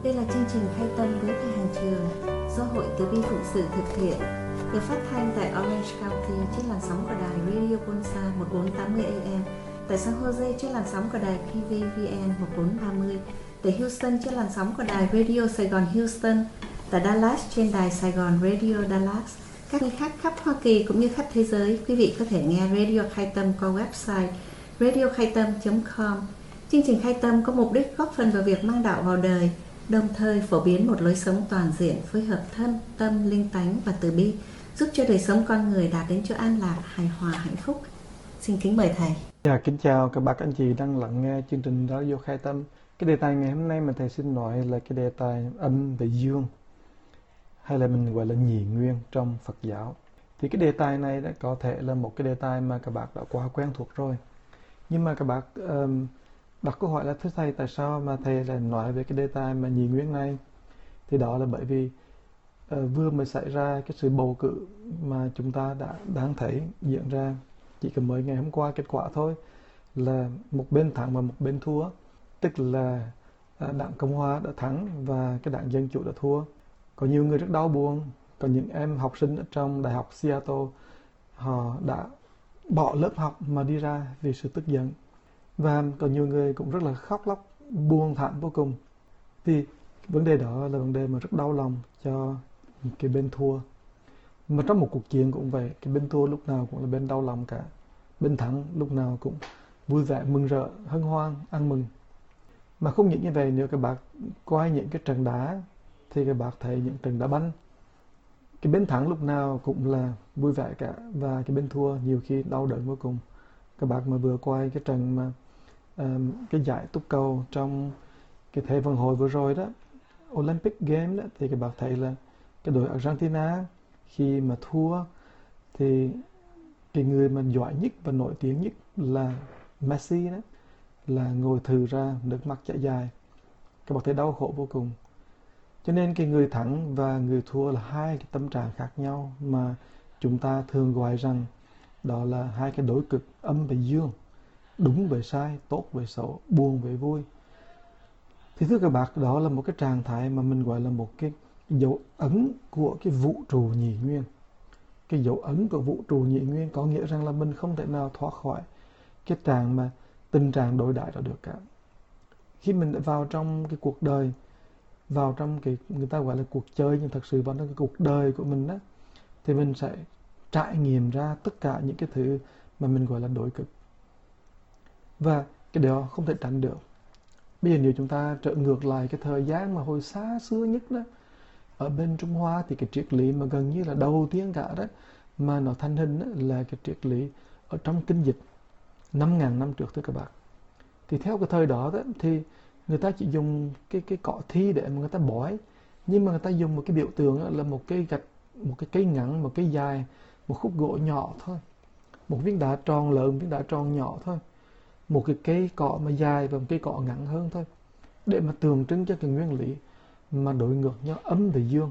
Đây là chương trình Khai Tâm với thầy Hàng Trường do Hội Từ Bi Phụng Sự thực hiện, được phát thanh tại Orange County trên làn sóng của đài Radio Bonsa 1480 AM, tại San Jose trên làn sóng của đài KVVN 1430, tại Houston trên làn sóng của đài Radio Sài Gòn Houston, tại Dallas trên đài Sài Gòn Radio Dallas. Các nơi khác khắp Hoa Kỳ cũng như khắp thế giới, quý vị có thể nghe Radio Khai Tâm qua website radiokhaitam.com. Chương trình Khai Tâm có mục đích góp phần vào việc mang đạo vào đời, đồng thời phổ biến một lối sống toàn diện phối hợp thân, tâm, linh tánh và từ bi, giúp cho đời sống con người đạt đến chỗ an lạc, hài hòa, hạnh phúc. Xin kính mời thầy. Kính chào các bác anh chị đang lắng nghe chương trình Radio Khai Tâm. Cái đề tài ngày hôm nay mà thầy xin nói là cái đề tài âm và dương, hay là mình gọi là nhị nguyên trong Phật giáo. Thì cái đề tài này đã có thể là một cái đề tài mà các bác đã quá quen thuộc rồi. Nhưng mà các bác đặt câu hỏi là thưa thầy, tại sao mà thầy lại nói về cái đề tài mà nhị nguyên này? Thì đó là bởi vì vừa mới xảy ra cái sự bầu cử mà chúng ta đã đáng thấy diễn ra chỉ cần mới ngày hôm qua, kết quả thôi là một bên thắng và một bên thua, tức là đảng Cộng Hòa đã thắng và cái đảng Dân Chủ đã thua. Có nhiều người rất đau buồn, có những em học sinh ở trong Đại học Seattle họ đã bỏ lớp học mà đi ra vì sự tức giận. Và có nhiều người cũng rất là khóc lóc, buồn thảm vô cùng. Vì vấn đề đó là vấn đề mà rất đau lòng cho cái bên thua. Mà trong một cuộc chiến cũng vậy, cái bên thua lúc nào cũng là bên đau lòng cả. Bên thắng lúc nào cũng vui vẻ, mừng rỡ, hân hoan, ăn mừng. Mà không những như vậy, nếu các bạn coi những cái trận đá thì các bạn thấy những trận đá banh, cái bên thắng lúc nào cũng là vui vẻ cả, và cái bên thua nhiều khi đau đớn vô cùng. Các bạn mà vừa coi cái trận mà cái giải túc cầu trong cái thế vận hội vừa rồi đó, Olympic Game đó, thì các bạn thấy là cái đội Argentina khi mà thua thì cái người mà giỏi nhất và nổi tiếng nhất là Messi đó, là ngồi thừ ra nước mắt chảy dài. Các bạn thấy đau khổ vô cùng. Cho nên cái người thắng và người thua là hai cái tâm trạng khác nhau mà chúng ta thường gọi rằng đó là hai cái đối cực âm và dương, đúng với sai, tốt với xấu, buồn với vui. Thì thưa các bạn, đó là một cái trạng thái mà mình gọi là một cái dấu ấn của cái vũ trụ nhị nguyên. Cái dấu ấn của vũ trụ nhị nguyên có nghĩa rằng là mình không thể nào thoát khỏi cái tình trạng đối đãi đó được cả. Khi mình đã vào trong cái cuộc đời, vào trong cái người ta gọi là cuộc chơi, nhưng thật sự vào trong cái cuộc đời của mình đó, thì mình sẽ trải nghiệm ra tất cả những cái thứ mà mình gọi là đối cực. Và cái đó không thể tránh được. Bây giờ nếu chúng ta trở ngược lại cái thời gian mà hồi xa xưa nhất đó, ở bên Trung Hoa thì cái triết lý mà gần như là đầu tiên cả đó mà nó thành hình đó, là cái triết lý ở trong kinh dịch 5.000 năm trước thưa các bạn. Thì theo cái thời đó thì người ta chỉ dùng cái cỏ thi để mà người ta bói, nhưng mà người ta dùng một cái biểu tượng đó, là một cây gạch, một cái cây ngắn, một cây dài, một khúc gỗ nhỏ thôi, một viên đá tròn lớn, một viên đá tròn nhỏ thôi, một cái cây cọ mà dài và một cây cọ ngắn hơn thôi, để mà tượng trưng cho cái nguyên lý mà đối ngược nhau, âm và dương.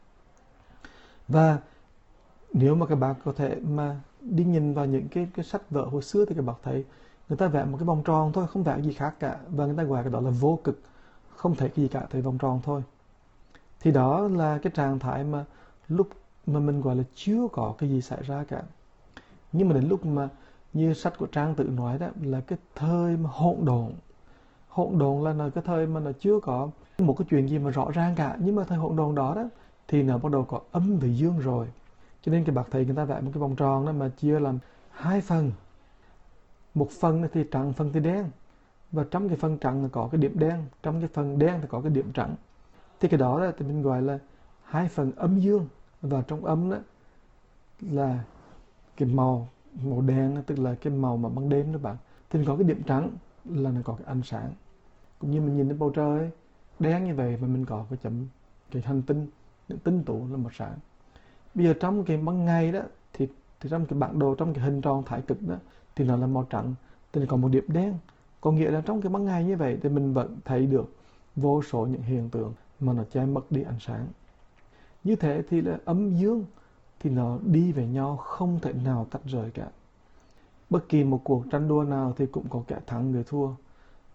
Và nếu mà các bạn có thể mà đi nhìn vào những cái sách vở hồi xưa thì các bạn thấy người ta vẽ một cái vòng tròn thôi, không vẽ gì khác cả, và người ta gọi cái đó là vô cực, không thể cái gì cả, thấy vòng tròn thôi. Thì đó là cái trạng thái mà lúc mà mình gọi là chưa có cái gì xảy ra cả. Nhưng mà đến lúc mà như sách của Trang Tử nói đó, là cái thời mà hỗn độn là cái thời mà nó chưa có một cái chuyện gì mà rõ ràng cả. Nhưng mà thời hỗn độn đó thì nó bắt đầu có âm và dương rồi. Cho nên cái bác thầy người ta vẽ một cái vòng tròn đó mà chia làm hai phần. Một phần thì trắng, phần thì đen. Và trong cái phần trắng là có cái điểm đen, trong cái phần đen thì có cái điểm trắng. Thì cái đó thì mình gọi là hai phần âm dương. Và trong âm đó là cái màu đen, tức là cái màu mà ban đêm đó bạn. Thì mình có cái điểm trắng là nó có cái ánh sáng. Cũng như mình nhìn đến bầu trời ấy, đen như vậy mà mình có cái chấm, cái hành tinh, những tinh tụ là màu sáng. Bây giờ trong cái ban ngày đó thì trong cái bản đồ, trong cái hình tròn thái cực đó thì nó là màu trắng, thì nó có một điểm đen. Có nghĩa là trong cái ban ngày như vậy thì mình vẫn thấy được vô số những hiện tượng mà nó che mất đi ánh sáng. Như thế thì là âm dương thì nó đi về nhau, không thể nào tách rời cả. Bất kỳ một cuộc tranh đua nào thì cũng có kẻ thắng người thua.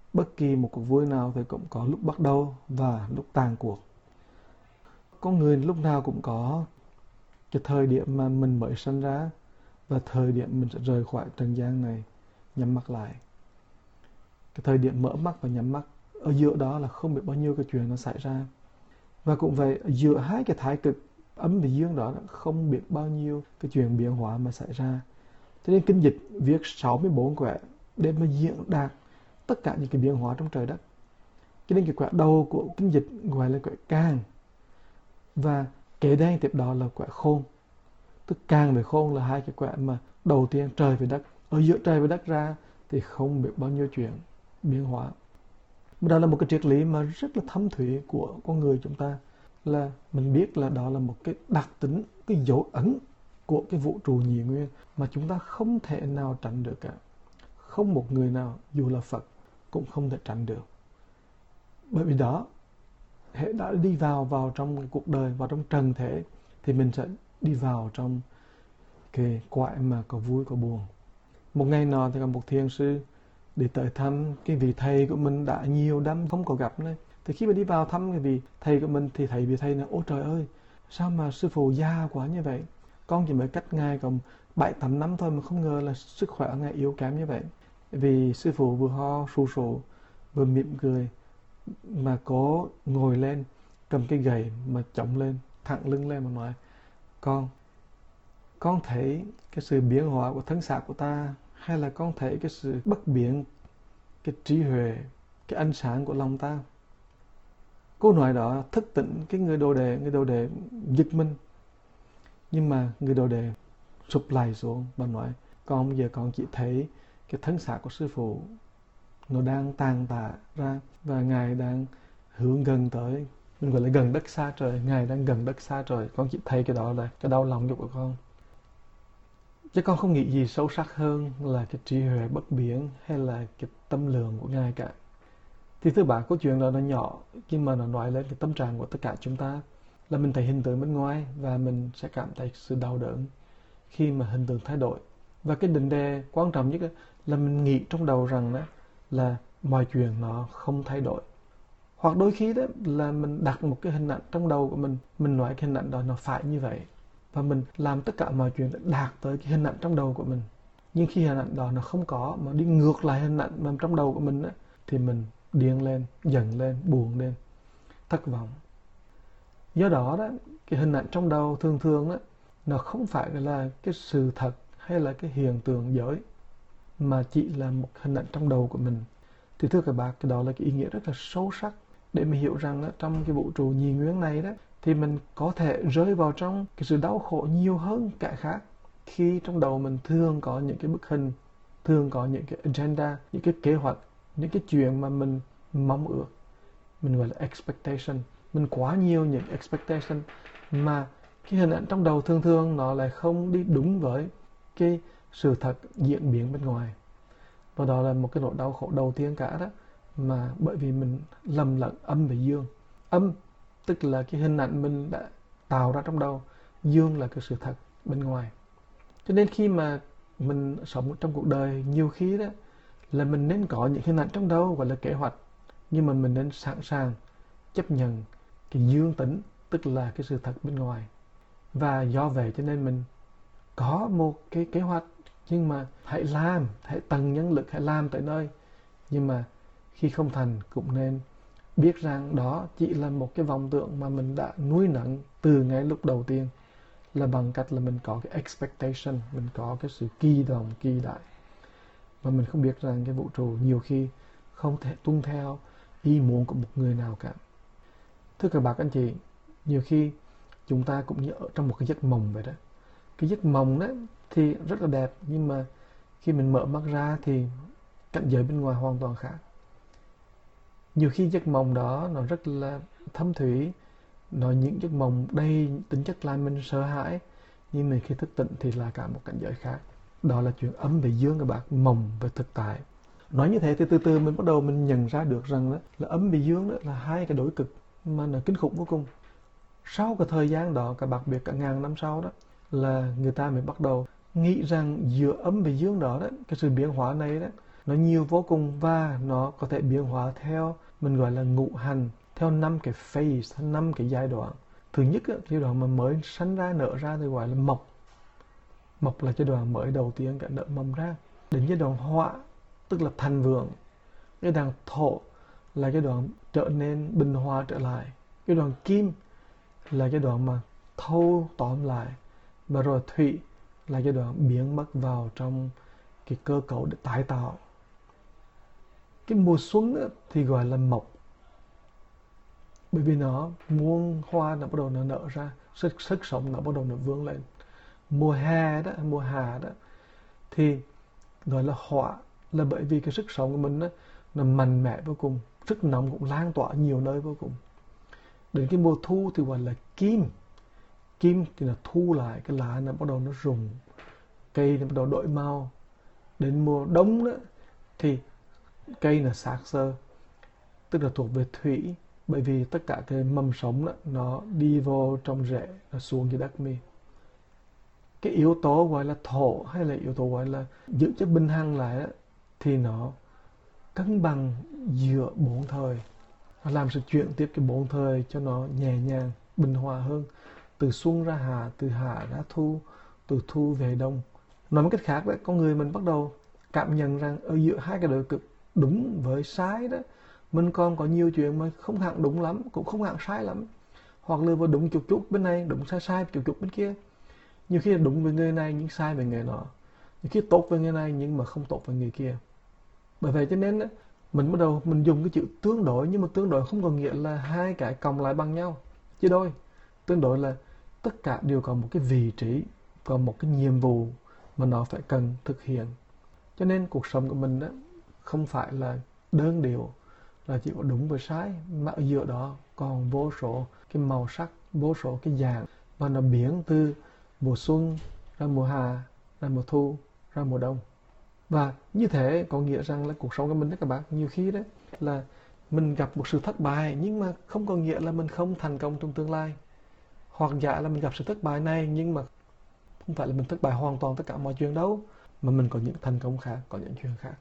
Bất kỳ một cuộc vui nào thì cũng có lúc bắt đầu và lúc tàn cuộc. Con người lúc nào cũng có cái thời điểm mà mình mới sinh ra và thời điểm mình sẽ rời khỏi trần gian này, nhắm mắt lại. Cái thời điểm mở mắt và nhắm mắt, ở giữa đó là không biết bao nhiêu cái chuyện nó xảy ra. Và cũng vậy, giữa hai cái thái cực âm và dương đó không biết bao nhiêu cái chuyện biến hóa mà xảy ra. Cho nên Kinh Dịch viết 64 quẻ để mà diễn đạt tất cả những cái biến hóa trong trời đất. Cho nên cái quẻ đầu của Kinh Dịch gọi là quẻ Can, và kế đến tiếp đó là quẻ Khôn. Tức Can và Khôn là hai cái quẻ mà đầu tiên trời và đất. Ở giữa trời và đất ra thì không biết bao nhiêu chuyện biến hóa. Mà đó là một cái triết lý mà rất là thâm thúy của con người chúng ta, là mình biết là đó là một cái đặc tính, cái dấu ấn của cái vũ trụ nhị nguyên mà chúng ta không thể nào tránh được cả. Không một người nào, dù là Phật, cũng không thể tránh được. Bởi vì đó, hệ đã đi vào trong cái cuộc đời, vào trong trần thể, thì mình sẽ đi vào trong cái quại mà có vui có buồn. Một ngày nọ thì có một thiền sư để tới thăm cái vị thầy của mình đã nhiều năm không có gặp nữa. Thì khi mà đi vào thăm cái vị thầy của mình thì thấy vị thầy là: ôi trời ơi, sao mà sư phụ già quá như vậy? Con chỉ mới cách ngài còn 7-8 năm thôi mà không ngờ là sức khỏe ngài yếu kém như vậy. Vì sư phụ vừa ho sù sụ, vừa mỉm cười, mà cố ngồi lên, cầm cái gậy mà chống lên, thẳng lưng lên mà nói: con thấy cái sự biến hóa của thân xác của ta, hay là con thấy cái sự bất biến, cái trí huệ, cái ánh sáng của lòng ta? Câu nói đó thức tỉnh cái người đồ đệ giật mình. Nhưng mà người đồ đệ sụp lại xuống và nói: con bây giờ con chỉ thấy cái thân xác của sư phụ nó đang tàn tạ ra, và ngài đang hướng gần tới, mình gọi là gần đất xa trời, ngài đang gần đất xa trời. Con chỉ thấy cái đó là cái đau lòng của con, chứ con không nghĩ gì sâu sắc hơn là cái trí huệ bất biến hay là cái tâm lượng của ngài cả. Thì thưa bạn, câu chuyện đó nó nhỏ, nhưng mà nó nói lên cái tâm trạng của tất cả chúng ta, là mình thấy hình tượng bên ngoài và mình sẽ cảm thấy sự đau đớn khi mà hình tượng thay đổi. Và cái định đề quan trọng nhất là mình nghĩ trong đầu rằng đó là mọi chuyện nó không thay đổi. Hoặc đôi khi đó là mình đặt một cái hình ảnh trong đầu của mình nói cái hình ảnh đó nó phải như vậy, và mình làm tất cả mọi chuyện để đạt tới cái hình ảnh trong đầu của mình. Nhưng khi hình ảnh đó nó không có, mà đi ngược lại hình ảnh mà trong đầu của mình đó, thì mình điên lên, giận lên, buồn lên, thất vọng. Do đó đó, cái hình ảnh trong đầu thường thường đó, nó không phải là cái sự thật hay là cái hiện tượng giới, mà chỉ là một hình ảnh trong đầu của mình. Thì thưa các bạn, cái đó là cái ý nghĩa rất là sâu sắc để mình hiểu rằng đó, trong cái vũ trụ nhị nguyên này đó, thì mình có thể rơi vào trong cái sự đau khổ nhiều hơn cả khác, khi trong đầu mình thường có những cái bức hình, thường có những cái agenda, những cái kế hoạch, những cái chuyện mà mình mong ước. Mình gọi là expectation. Mình quá nhiều những expectation mà cái hình ảnh trong đầu thường thường nó lại không đi đúng với cái sự thật diễn biến bên ngoài. Và đó là một cái nỗi đau khổ đầu tiên cả đó, mà bởi vì mình lầm lẫn âm và dương. Âm tức là cái hình ảnh mình đã tạo ra trong đầu, dương là cái sự thật bên ngoài. Cho nên khi mà mình sống trong cuộc đời, nhiều khi đó là mình nên có những hình ảnh trong đầu gọi là kế hoạch, nhưng mà mình nên sẵn sàng chấp nhận cái dương tính, tức là cái sự thật bên ngoài. Và do vậy cho nên mình có một cái kế hoạch, nhưng mà hãy làm, hãy tận nhân lực, hãy làm tới nơi. Nhưng mà khi không thành cũng nên biết rằng đó chỉ là một cái vọng tưởng mà mình đã nuôi nấng từ ngay lúc đầu tiên, là bằng cách là mình có cái expectation, mình có cái sự kỳ vọng, kỳ đại. Mà mình không biết rằng cái vũ trụ nhiều khi không thể tuân theo ý muốn của một người nào cả. Thưa các bạn anh chị, nhiều khi chúng ta cũng như ở trong một cái giấc mộng vậy đó. Cái giấc mộng đó thì rất là đẹp, nhưng mà khi mình mở mắt ra thì cảnh giới bên ngoài hoàn toàn khác. Nhiều khi giấc mộng đó nó rất là thâm thúy, nó những giấc mộng đầy tính chất làm mình sợ hãi, nhưng mà khi thức tỉnh thì là cả một cảnh giới khác. Đó là chuyện âm và dương các bạn, mộng và thực tại. Nói như thế thì từ từ mình bắt đầu mình nhận ra được rằng đó, là âm và dương đó là hai cái đối cực mà nó kinh khủng vô cùng. Sau cái thời gian đó, các bạn biết cả ngàn năm sau đó, là người ta mới bắt đầu nghĩ rằng giữa âm và dương đó, cái sự biến hóa này đó, nó nhiều vô cùng và nó có thể biến hóa theo mình gọi là ngũ hành, theo 5 cái phase, 5 cái giai đoạn. Thứ nhất giai đoạn mà mới sanh ra nở ra thì gọi là mộc. Mộc là giai đoạn mới đầu tiên cả nở mầm ra. Đến giai đoạn hỏa tức là thành vượng. Giai đoạn thổ là giai đoạn trở nên bình hòa trở lại. Giai đoạn kim là giai đoạn mà thâu tóm lại. Và rồi thủy là giai đoạn biến mất vào trong cái cơ cấu để tái tạo. Cái mùa xuân thì gọi là mộc, bởi vì nó muôn hoa nó bắt đầu nó nở ra, sức sống nó bắt đầu nó vươn lên. Mùa hè đó, mùa hạ đó thì gọi là hỏa, là bởi vì cái sức sống của mình đó, nó mạnh mẽ vô cùng, sức nóng cũng lan tỏa nhiều nơi vô cùng. Đến cái mùa thu thì gọi là kim. Kim thì là thu lại, cái lá nó bắt đầu nó rụng, cây nó bắt đầu đổi màu. Đến mùa đông đó thì cây là xác xơ, tức là thuộc về thủy, bởi vì tất cả cái mầm sống đó, nó đi vô trong rễ, nó xuống dưới đất mi. Cái yếu tố gọi là thổ hay là yếu tố gọi là giữ cho bình hằng lại đó, thì nó cân bằng giữa 4 thời, nó làm sự chuyển tiếp cái 4 thời cho nó nhẹ nhàng, bình hòa hơn, từ xuân ra hạ, từ hạ ra thu, từ thu về đông. Nói một cách khác đó, con người mình bắt đầu cảm nhận rằng ở giữa hai cái đối cực đúng với sai đó, mình còn có nhiều chuyện mà không hẳn đúng lắm, cũng không hẳn sai lắm, hoặc là vừa đúng chút chút bên này, đúng sai sai chút chút bên kia. Nhiều khi là đúng với người này nhưng sai với người nọ, nhiều khi tốt với người này nhưng mà không tốt với người kia. Bởi vậy cho nên mình bắt đầu mình dùng cái chữ tương đối, nhưng mà tương đối không có nghĩa là hai cái cộng lại bằng nhau, chia đôi. Tương đối là tất cả đều có một cái vị trí, có một cái nhiệm vụ mà nó phải cần thực hiện. Cho nên cuộc sống của mình đó không phải là đơn điệu, là chỉ có đúng với sai, mà ở giữa đó còn vô số cái màu sắc, vô số cái dạng, và nó biến từ mùa xuân ra mùa hạ, ra mùa thu, ra mùa đông. Và như thế có nghĩa rằng là cuộc sống của mình đó các bạn, nhiều khi đấy là mình gặp một sự thất bại, nhưng mà không có nghĩa là mình không thành công trong tương lai. Hoặc giả là mình gặp sự thất bại này, nhưng mà không phải là mình thất bại hoàn toàn tất cả mọi chuyện đâu, mà mình có những thành công khác, có những chuyện khác.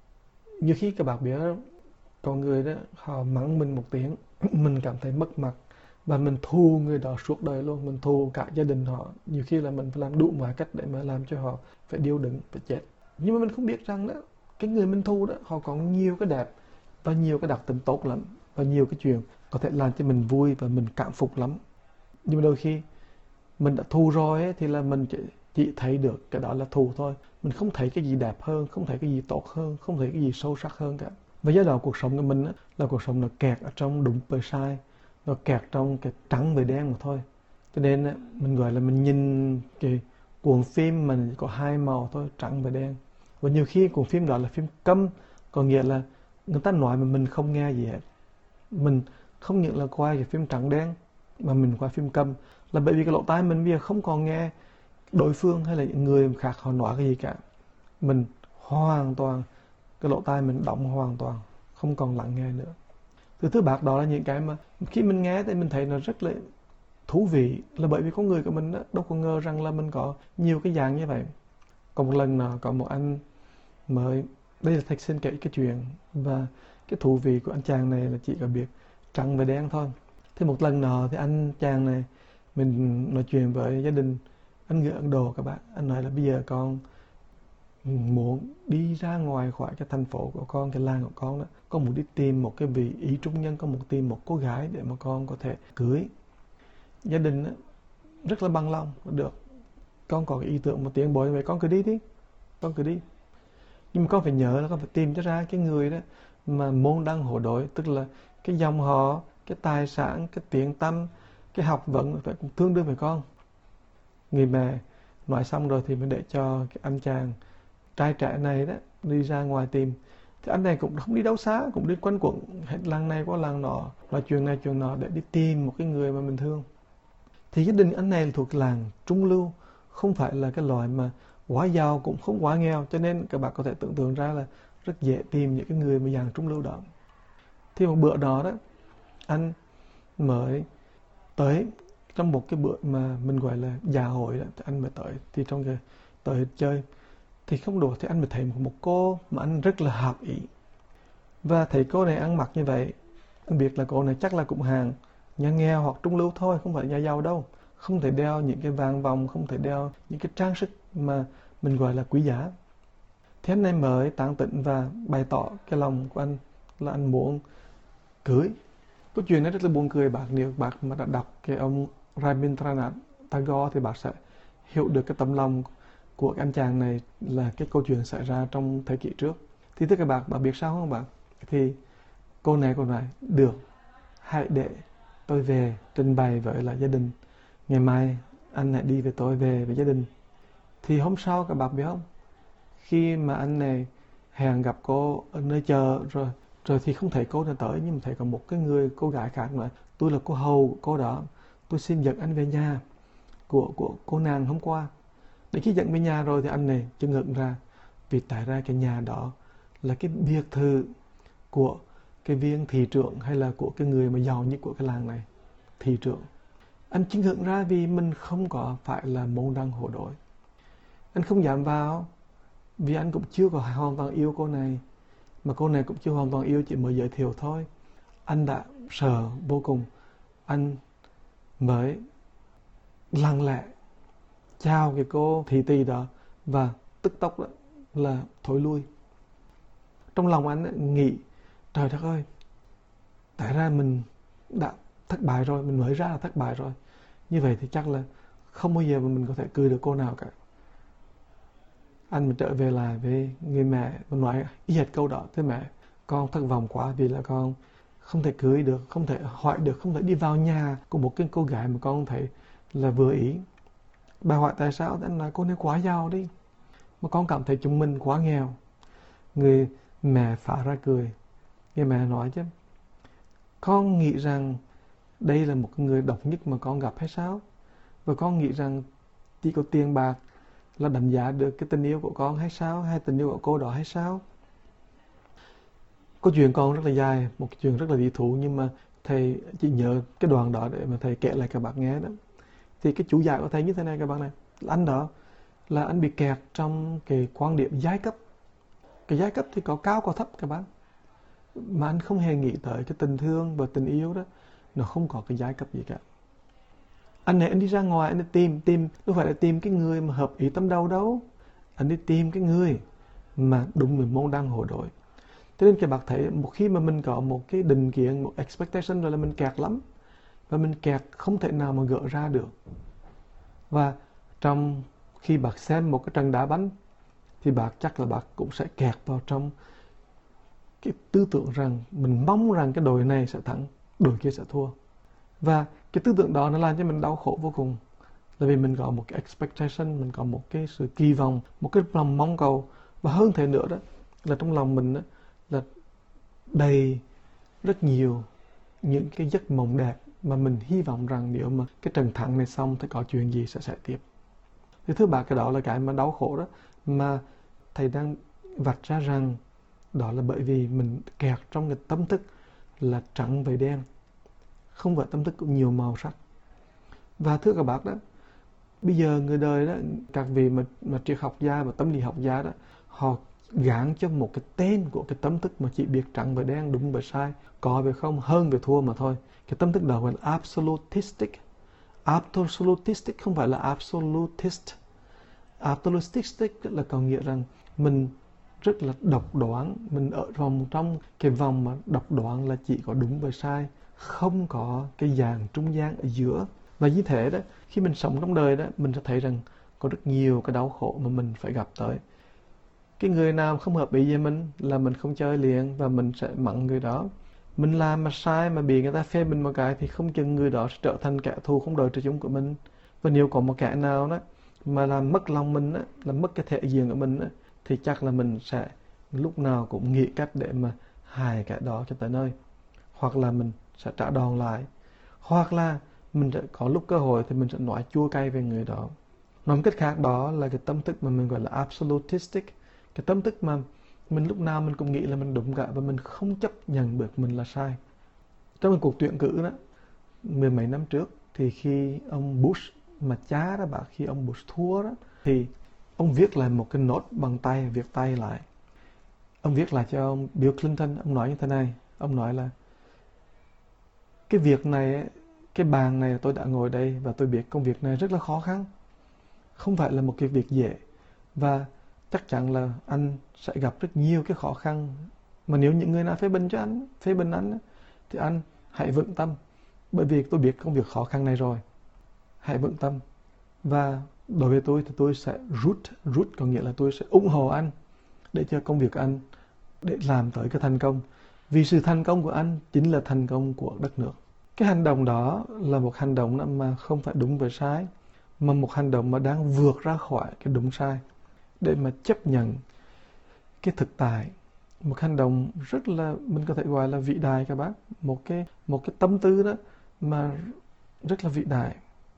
Nhiều khi các bạn biết con người đó, họ mắng mình một tiếng, mình cảm thấy mất mặt, và mình thù người đó suốt đời luôn, mình thù cả gia đình họ. Nhiều khi là mình phải làm đủ mọi cách để mà làm cho họ phải điêu đứng, phải chết. Nhưng mà mình không biết rằng đó, cái người mình thù đó, họ có nhiều cái đẹp và nhiều cái đặc tính tốt lắm, và nhiều cái chuyện có thể làm cho mình vui và mình cảm phục lắm. Nhưng mà đôi khi mình đã thù rồi ấy, thì là mình chỉ thấy được cái đó là thù thôi. Mình không thấy cái gì đẹp hơn, không thấy cái gì tốt hơn, không thấy cái gì sâu sắc hơn cả. Và do đó cuộc sống của mình á, là cuộc sống nó kẹt ở trong đúng với sai, nó kẹt trong cái trắng với đen mà thôi. Cho nên á, mình gọi là mình nhìn cái cuộn phim mình chỉ có hai màu thôi, trắng và đen. Và nhiều khi cuộn phim đó là phim câm, có nghĩa là người ta nói mà mình không nghe gì hết. Mình không những là qua cái phim trắng đen, mà mình qua phim câm, là bởi vì cái lỗ tai mình bây giờ không còn nghe đối phương hay là những người khác họ nói cái gì cả. Mình hoàn toàn, cái lỗ tai mình đóng hoàn toàn, không còn lắng nghe nữa. Thứ bạc đó là những cái mà khi mình nghe thì mình thấy nó rất là thú vị, là bởi vì con người của mình đó, đâu có ngờ rằng là mình có nhiều cái dạng như vậy. Còn một lần nào có một anh mới, đây là Thạch xin kể cái chuyện, và cái thú vị của anh chàng này là chỉ có biết trắng và đen thôi. Thì một lần nọ thì anh chàng này, mình nói chuyện với gia đình, anh người Ấn Độ các bạn. Anh nói là bây giờ con muốn đi ra ngoài khỏi cái thành phố của con, cái làng của con đó, con muốn đi tìm một cái vị ý trung nhân, con muốn tìm một cô gái để mà con có thể cưới. Gia đình đó, rất là bằng lòng, được, con có cái ý tưởng một tiếng bối vậy, con cứ đi đi, con cứ đi. Nhưng mà con phải nhớ là con phải tìm cho ra cái người đó mà môn đăng hộ đối, tức là cái dòng họ, cái tài sản, cái tiếng tăm, cái học vấn phải cũng tương đương với con. Người mẹ nói xong rồi thì mới để cho cái anh chàng trai trẻ này đó đi ra ngoài tìm. Thì anh này cũng không đi đâu xa, cũng đi quanh quẩn hết làng này qua làng nọ, nói chuyện này chuyện nọ để đi tìm một cái người mà mình thương. Thì gia đình anh này là thuộc làng trung lưu, không phải là cái loại mà quá giàu cũng không quá nghèo, cho nên các bạn có thể tưởng tượng ra là rất dễ tìm những cái người mà dạng trung lưu đó. Thì một bữa đó đó, anh mới tới trong một cái bữa mà mình gọi là dạ hội đó, anh mới tới, thì trong cái tới chơi thì không đủ thì anh mới thấy một cô mà anh rất là hợp ý. Và thấy cô này ăn mặc như vậy, anh biết là cô này chắc là cũng hàng nhà nghèo hoặc trung lưu thôi, không phải nhà giàu đâu. Không thể đeo những cái vàng vòng, không thể đeo những cái trang sức mà mình gọi là quý giá. Thế anh này mới tán tỉnh và bày tỏ cái lòng của anh là anh muốn cưới. Câu chuyện này rất là buồn cười bạn, nếu bạn mà đã đọc cái ông Rabindranath Tagore thì bạn sẽ hiểu được cái tấm lòng của anh chàng này, là cái câu chuyện xảy ra trong thế kỷ trước. Thì thưa các bạn biết sao không bạn? Thì cô này được, hãy để tôi về trình bày với là gia đình. Ngày mai anh hãy đi với tôi về với gia đình. Thì hôm sau các bạn biết không? Khi mà anh này hẹn gặp cô ở nơi chờ rồi thì không thấy cô này tới, nhưng mà thấy có một cái người cô gái khác nói tôi là cô hầu của cô đó, tôi xin dẫn anh về nhà của cô nàng hôm qua. Đến khi dẫn về nhà rồi thì anh này chưng hửng ra, vì tại ra cái nhà đó là cái biệt thự của cái viên thị trưởng hay là của cái người mà giàu nhất của cái làng này, thị trưởng. Anh chưng hửng ra vì mình không có phải là môn đăng hộ đối. Anh không dám vào vì anh cũng chưa có hoàn toàn yêu cô này, mà cô này cũng chưa hoàn toàn yêu, chỉ mới giới thiệu thôi. Anh đã sợ vô cùng. Anh mới lặng lẽ chào cái cô thị tỳ đó và tức tốc đó là thối lui. Trong lòng anh nghĩ, trời đất ơi, tại ra mình đã thất bại rồi, mình mới ra là thất bại rồi. Như vậy thì chắc là không bao giờ mà mình có thể cưới được cô nào cả. Anh mới trở về lại với người mẹ và nói y hệt câu đó: thế mẹ, con thất vọng quá vì là con không thể cưới được, không thể hỏi được, không thể đi vào nhà của một cái cô gái mà con thấy là vừa ý. Bà hỏi tại sao? Anh nói cô này quá giàu đi, mà con cảm thấy chúng mình quá nghèo. Người mẹ phá ra cười. Người mẹ nói chứ, con nghĩ rằng đây là một người độc nhất mà con gặp hay sao? Và con nghĩ rằng chỉ có tiền bạc là đánh giá được cái tình yêu của con hay sao? Hay tình yêu của cô đó hay sao? Câu chuyện con rất là dài, một chuyện rất là lý thú, nhưng mà thầy chỉ nhớ cái đoạn đó để mà thầy kể lại các bạn nghe đó. Thì cái chủ giải của thầy như thế này các bạn này, anh đó là anh bị kẹt trong cái quan điểm giai cấp. Cái giai cấp thì có cao có thấp các bạn, mà anh không hề nghĩ tới cái tình thương và tình yêu đó, nó không có cái giai cấp gì cả. Anh này anh đi ra ngoài, anh đi tìm đâu phải là tìm cái người mà hợp ý tâm đầu đâu, anh đi tìm cái người mà đúng với môn đăng hộ đối. Cho nên các bạn thấy một khi mà mình có một cái định kiến, một expectation rồi là mình kẹt lắm, và mình kẹt không thể nào mà gỡ ra được. Và trong khi bạn xem một cái trận đá banh thì bạn chắc là bạn cũng sẽ kẹt vào trong cái tư tưởng rằng mình mong rằng cái đội này sẽ thắng, đội kia sẽ thua. Và cái tư tưởng đó nó làm cho mình đau khổ vô cùng, là vì mình có một cái expectation, mình có một cái sự kỳ vọng, một cái lòng mong cầu. Và hơn thế nữa đó là trong lòng mình đó, là đầy rất nhiều những cái giấc mộng đẹp mà mình hy vọng rằng nếu mà cái trận thắng này xong thì có chuyện gì sẽ xảy tiếp. Thì thứ ba, cái đó là cái mà đau khổ đó, mà thầy đang vạch ra rằng đó là bởi vì mình kẹt trong cái tâm thức là trắng với đen, không phải tâm thức có nhiều màu sắc. Và thưa các bác đó, bây giờ người đời đó, các vị mà triết học gia và tâm lý học gia đó, họ gán cho một cái tên của cái tâm thức mà chỉ biết trắng và đen, đúng và sai, có về không, hơn về thua mà thôi. Cái tâm thức đó gọi là absolutistic. Absolutistic không phải là absolutist. Absolutistic là có nghĩa rằng mình rất là độc đoán, mình ở trong cái vòng mà độc đoán là chỉ có đúng và sai, không có cái dạng trung gian ở giữa. Và như thế đó, khi mình sống trong đời đó, mình sẽ thấy rằng có rất nhiều cái đau khổ mà mình phải gặp tới. Cái người nào không hợp ý với mình là mình không chơi liền và mình sẽ mắng người đó. Mình làm mà sai mà bị người ta phê bình một cái thì không chừng người đó sẽ trở thành kẻ thù không đời trời chung của mình. Và nếu có một kẻ nào đó mà làm mất lòng mình, làm mất cái thể diện của mình, thì chắc là mình sẽ lúc nào cũng nghĩ cách để mà hại kẻ đó cho tới nơi. Hoặc là mình sẽ trả đòn lại. Hoặc là mình sẽ có lúc cơ hội thì mình sẽ nói chua cay về người đó. Nói một cách khác, đó là cái tâm thức mà mình gọi là absolutistic. Cái tâm thức mà mình lúc nào mình cũng nghĩ là mình đúng cả và mình không chấp nhận được mình là sai. Trong một cuộc tuyển cử đó, mười mấy năm trước, thì khi ông Bush mà cha đó, khi ông Bush thua đó, thì Ông viết lại một cái nốt bằng tay, viết tay lại. Ông viết lại cho ông Bill Clinton. Ông nói như thế này. Ông nói là cái việc này, cái bàn này tôi đã ngồi đây và tôi biết công việc này rất là khó khăn. Không phải là một cái việc dễ. Và chắc chắn là anh sẽ gặp rất nhiều cái khó khăn. Mà nếu những người nào phê bình anh thì anh hãy vững tâm. Bởi vì tôi biết công việc khó khăn này rồi. Hãy vững tâm. Và đối với tôi thì tôi sẽ rút có nghĩa là tôi sẽ ủng hộ anh để cho công việc anh để làm tới cái thành công. Vì sự thành công của anh chính là thành công của đất nước. Cái hành động đó là một hành động mà không phải đúng và sai, mà một hành động mà đang vượt ra khỏi cái đúng sai để mà chấp nhận cái thực tại. Một hành động rất là, mình có thể gọi là vĩ đại các bác. Một cái tâm tư đó mà rất là vĩ đại.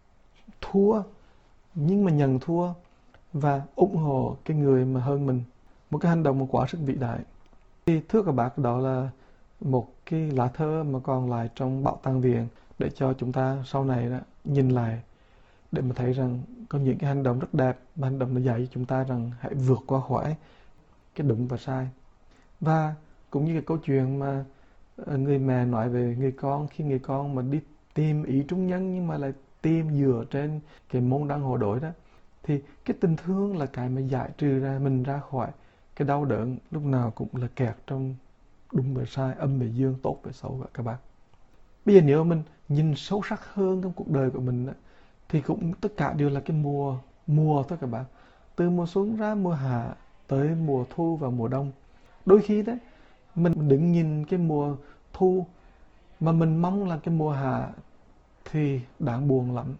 Thua, nhưng mà nhận thua và ủng hộ cái người mà hơn mình. Một cái hành động mà quá sức vĩ đại. Thì thưa các bác, đó là một cái lá thơ mà còn lại trong bảo tàng viện để cho chúng ta sau này đó, nhìn lại để mà thấy rằng có những cái hành động rất đẹp, và hành động nó dạy cho chúng ta rằng hãy vượt qua khỏi cái đúng và sai. Và cũng như cái câu chuyện mà người mẹ nói về người con, khi người con mà đi tìm ý trung nhân nhưng mà lại tìm dựa trên cái môn đăng hộ đối đó, thì cái tình thương là cái mà giải trừ ra mình ra khỏi cái đau đớn lúc nào cũng là kẹt trong đúng và sai, âm và dương, tốt và xấu các bạn. Bây giờ nếu mình nhìn sâu sắc hơn trong cuộc đời của mình đó, thì cũng tất cả đều là cái mùa thôi các bạn. Từ mùa xuân ra mùa hạ, tới mùa thu và mùa đông. Đôi khi đấy mình đứng nhìn cái mùa thu mà mình mong là cái mùa hạ thì đáng buồn lắm.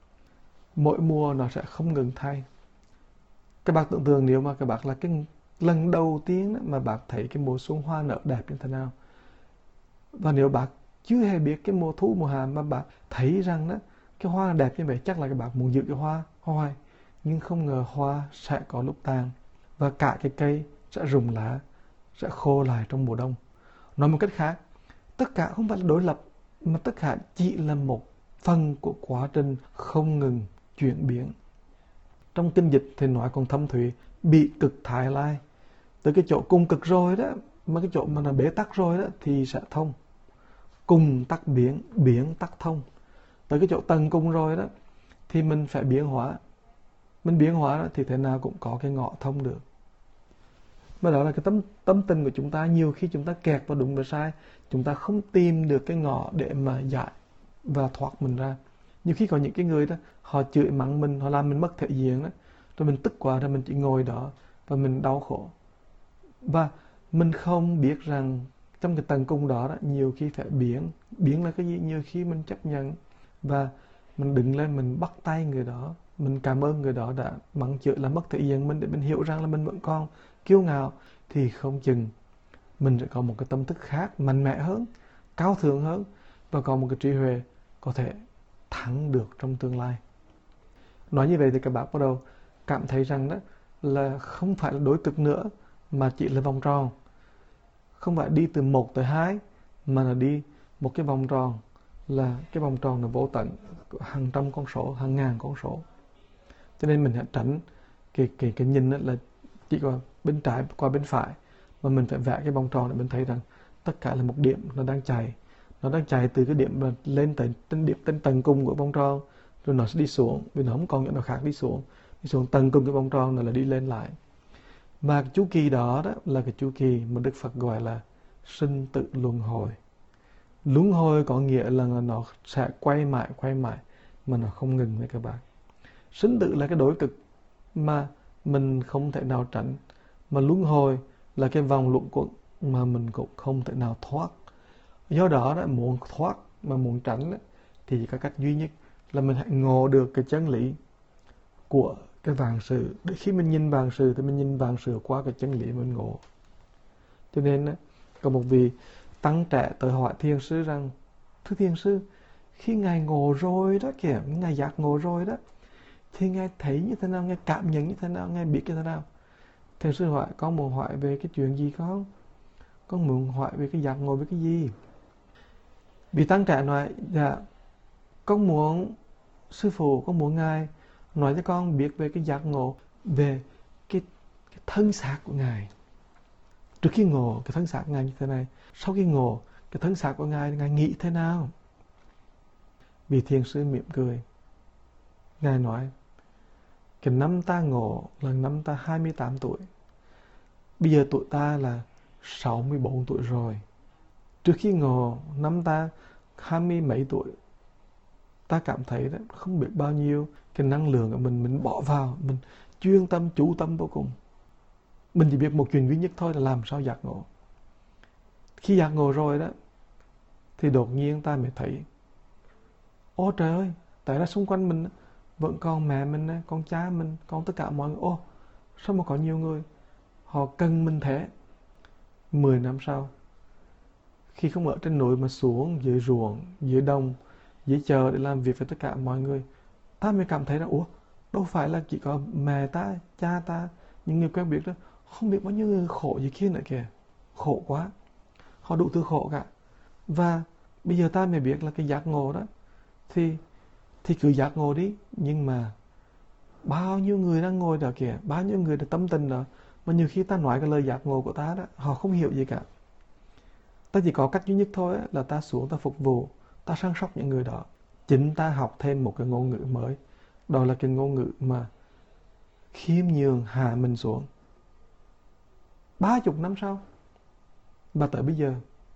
Mỗi mùa nó sẽ không ngừng thay. Các bạn tưởng tượng nếu mà các bạn là cái lần đầu tiên đó mà bạn thấy cái mùa xuân hoa nở đẹp như thế nào. Và nếu bạn chưa hề biết cái mùa thu mùa hạ mà bạn thấy rằng đó cái hoa đẹp như vậy, chắc là các bạn muốn giữ cái hoa hoài. Nhưng không ngờ hoa sẽ có lúc tàn và cả cái cây sẽ rụng lá, sẽ khô lại trong mùa đông. Nói một cách khác, tất cả không phải là đối lập, mà tất cả chỉ là một phần của quá trình không ngừng chuyển biến. Trong kinh dịch thì nói còn thâm thúy, bị cực thái lai. Tới cái chỗ cùng cực rồi đó, mà cái chỗ mà là bế tắc rồi đó thì sẽ thông. Cùng tắc biến, biến tắc thông. Tới cái chỗ tầng cùng rồi đó thì mình phải biến hóa. Mình biến hóa đó thì thế nào cũng có cái ngõ thông được. Mà đó là cái tâm tình của chúng ta. Nhiều khi chúng ta kẹt vào đúng và sai, chúng ta không tìm được cái ngõ để mà giải và thoát mình ra. Nhiều khi có những cái người đó, họ chửi mắng mình, họ làm mình mất thể diện đó, rồi mình tức quá rồi mình chỉ ngồi đó và mình đau khổ. Và mình không biết rằng trong cái tầng cung đó, nhiều khi phải biến là cái gì. Nhiều khi mình chấp nhận và mình đứng lên, mình bắt tay người đó, mình cảm ơn người đó đã mắng chửi làm mất thể diện mình, để mình hiểu rằng là mình vẫn còn kiêu ngạo, thì không chừng mình sẽ có một cái tâm thức khác, mạnh mẽ hơn, cao thượng hơn, và có một cái trí huệ có thể thắng được trong tương lai. Nói như vậy thì các bạn bắt đầu cảm thấy rằng đó là không phải là đối cực nữa, mà chỉ là vòng tròn. Không phải đi từ 1 tới 2, mà là đi một cái vòng tròn, là cái vòng tròn là vô tận, hàng trăm con số, hàng ngàn con số. Cho nên mình hãy tránh cái nhìn đó là chỉ có bên trái qua bên phải, mà mình phải vẽ cái vòng tròn để mình thấy rằng tất cả là một điểm nó đang chạy. Nó đang chạy từ cái điểm lên tới đến tầng cùng của vòng tròn, rồi nó sẽ đi xuống, vì nó không còn những nào khác đi xuống tầng cùng cái vòng tròn là đi lên lại. Và cái chu kỳ đó là cái chu kỳ mà Đức Phật gọi là sinh tử luân hồi. Luân hồi có nghĩa là nó sẽ quay mãi mà nó không ngừng với các bạn. Sinh tử là cái đối cực mà mình không thể nào tránh, mà luân hồi là cái vòng luẩn quẩn mà mình cũng không thể nào thoát. Do đó muốn thoát mà muốn tránh thì chỉ có cách duy nhất là mình hãy ngộ được cái chân lý của cái vạn sự. Để khi mình nhìn vạn sự thì mình nhìn vạn sự qua cái chân lý mình ngộ. Cho nên có một vị tăng trẻ tới hỏi thiền sư rằng: thưa thiền sư, khi ngài ngộ rồi đó kìa, ngài giác ngộ rồi đó, thì ngài thấy như thế nào, ngài cảm nhận như thế nào, ngài biết như thế nào? Thiền sư hỏi: con muốn hỏi về cái chuyện gì con? Con muốn hỏi về cái giác ngộ về cái gì? Vị tăng trẻ nói: dạ, con muốn sư phụ, con muốn ngài nói cho con biết về cái giác ngộ về cái thân xác của Ngài. Trước khi ngộ cái thân xác của Ngài như thế này, sau khi ngộ cái thân xác của Ngài nghĩ thế nào? Vị thiền sư mỉm cười. Ngài nói, cái năm ta ngộ là năm ta 28 tuổi. Bây giờ tuổi ta là 64 tuổi rồi. Trước khi ngộ, năm ta 20 mấy tuổi, ta cảm thấy đó, không biết bao nhiêu cái năng lượng của mình bỏ vào, mình chuyên tâm, chú tâm vô cùng. Mình chỉ biết một chuyện duy nhất thôi là làm sao giác ngộ. Khi giác ngộ rồi đó, thì đột nhiên ta mới thấy, ô trời ơi, tại ra xung quanh mình vẫn còn mẹ mình, con cha mình, còn tất cả mọi người. Ô, sao mà có nhiều người họ cần mình thế. 10 năm sau, khi không ở trên núi mà xuống dưới ruộng, dưới đồng, dưới chợ để làm việc với tất cả mọi người, ta mới cảm thấy rằng ủa, đâu phải là chỉ có mẹ ta, cha ta, những người quen biết đó, không biết bao nhiêu người khổ gì kia nữa kìa. Khổ quá, họ đủ thứ khổ cả. Và bây giờ ta mới biết là cái giác ngộ đó thì cứ giác ngộ đi. Nhưng mà bao nhiêu người đang ngồi đó kìa, bao nhiêu người đã tâm tình đó, mà nhiều khi ta nói cái lời giác ngộ của ta đó, họ không hiểu gì cả. Ta chỉ có cách duy nhất thôi là ta xuống ta phục vụ, ta săn sóc những người đó. Chính ta học thêm một cái ngôn ngữ mới, đó là cái ngôn ngữ mà khiêm nhường hạ mình xuống. 30 năm sau và tới bây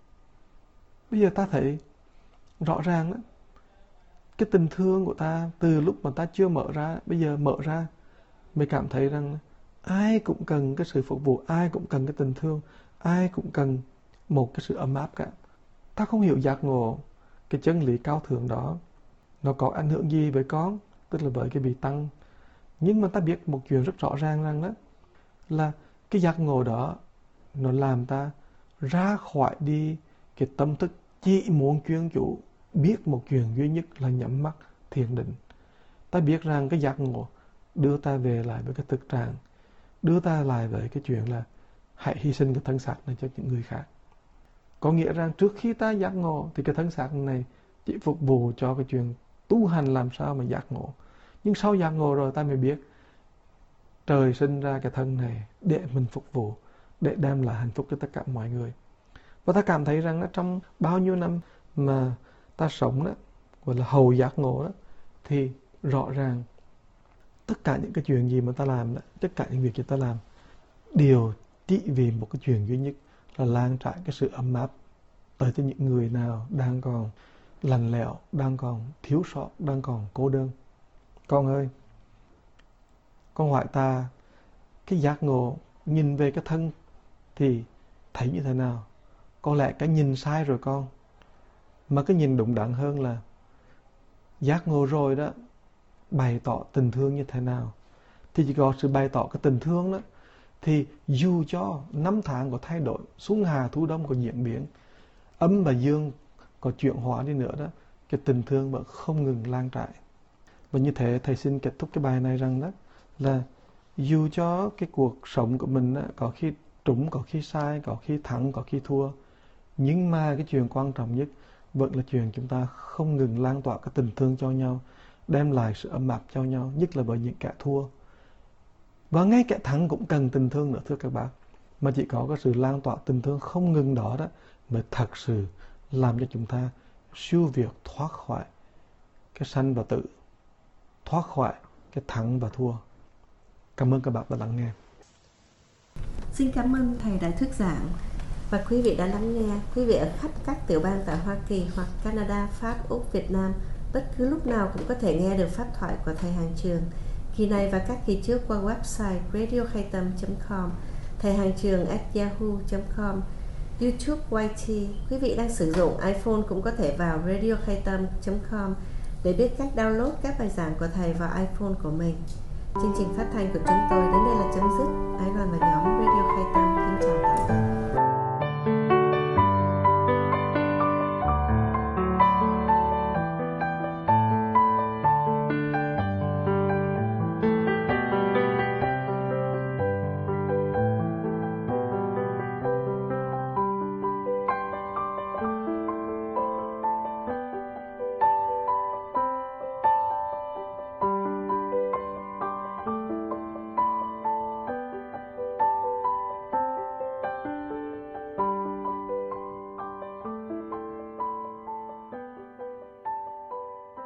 giờ ta thấy rõ ràng đó, cái tình thương của ta từ lúc mà ta chưa mở ra, bây giờ mở ra mới cảm thấy rằng ai cũng cần cái sự phục vụ, ai cũng cần cái tình thương, ai cũng cần một cái sự ấm áp cả. Ta không hiểu giác ngộ cái chân lý cao thượng đó nó có ảnh hưởng gì với con, tức là với cái vị tăng. Nhưng mà ta biết một chuyện rất rõ ràng rằng đó là cái giác ngộ đó nó làm ta ra khỏi đi cái tâm thức chỉ muốn chuyên chủ, biết một chuyện duy nhất là nhắm mắt thiền định. Ta biết rằng cái giác ngộ đưa ta về lại với cái thực trạng, đưa ta lại với cái chuyện là hãy hy sinh cái thân xác này cho những người khác. Có nghĩa rằng trước khi ta giác ngộ thì cái thân xác này chỉ phục vụ cho cái chuyện tu hành làm sao mà giác ngộ. Nhưng sau giác ngộ rồi ta mới biết trời sinh ra cái thân này để mình phục vụ, để đem lại hạnh phúc cho tất cả mọi người. Và ta cảm thấy rằng trong bao nhiêu năm mà ta sống đó, gọi là hầu giác ngộ đó, thì rõ ràng tất cả những cái chuyện gì mà ta làm đó, tất cả những việc gì ta làm đều chỉ vì một cái chuyện duy nhất là lan trải cái sự ấm áp tới cho những người nào đang còn lành lẹo, đang còn thiếu sót, đang còn cô đơn. Con ơi, con hỏi ta, cái giác ngộ nhìn về cái thân thì thấy như thế nào? Có lẽ cái nhìn sai rồi con. Mà cái nhìn đúng đắn hơn là giác ngộ rồi đó, bày tỏ tình thương như thế nào? Thì chỉ có sự bày tỏ cái tình thương đó, thì dù cho năm tháng có thay đổi, xuân hà thu đông có diễn biến, âm và dương có chuyển hóa đi nữa đó, cái tình thương vẫn không ngừng lan trải. Và như thế thầy xin kết thúc cái bài này rằng đó là dù cho cái cuộc sống của mình đó, có khi trúng, có khi sai, có khi thắng, có khi thua, nhưng mà cái chuyện quan trọng nhất vẫn là chuyện chúng ta không ngừng lan tỏa cái tình thương cho nhau, đem lại sự ấm áp cho nhau, nhất là với những kẻ thua. Và ngay kẻ thắng cũng cần tình thương nữa thưa các bạn. Mà chỉ có cái sự lan tỏa tình thương không ngừng đó mới thật sự làm cho chúng ta siêu việt thoát khỏi cái sanh và tử, thoát khỏi cái thắng và thua. Cảm ơn các bạn đã lắng nghe. Xin cảm ơn thầy đã thuyết giảng và quý vị đã lắng nghe. Quý vị ở khắp các tiểu bang tại Hoa Kỳ hoặc Canada, Pháp, Úc, Việt Nam bất cứ lúc nào cũng có thể nghe được pháp thoại của thầy Hàng Trường. Kỳ này và các kỳ trước qua website radiokhaitam.com, thầy Hàng Trường @yahoo.com, YouTube YT. Quý vị đang sử dụng iPhone cũng có thể vào radiokhaitam.com để biết cách download các bài giảng của thầy vào iPhone của mình. Chương trình phát thanh của chúng tôi đến đây là chấm dứt. Ái Loan và nhóm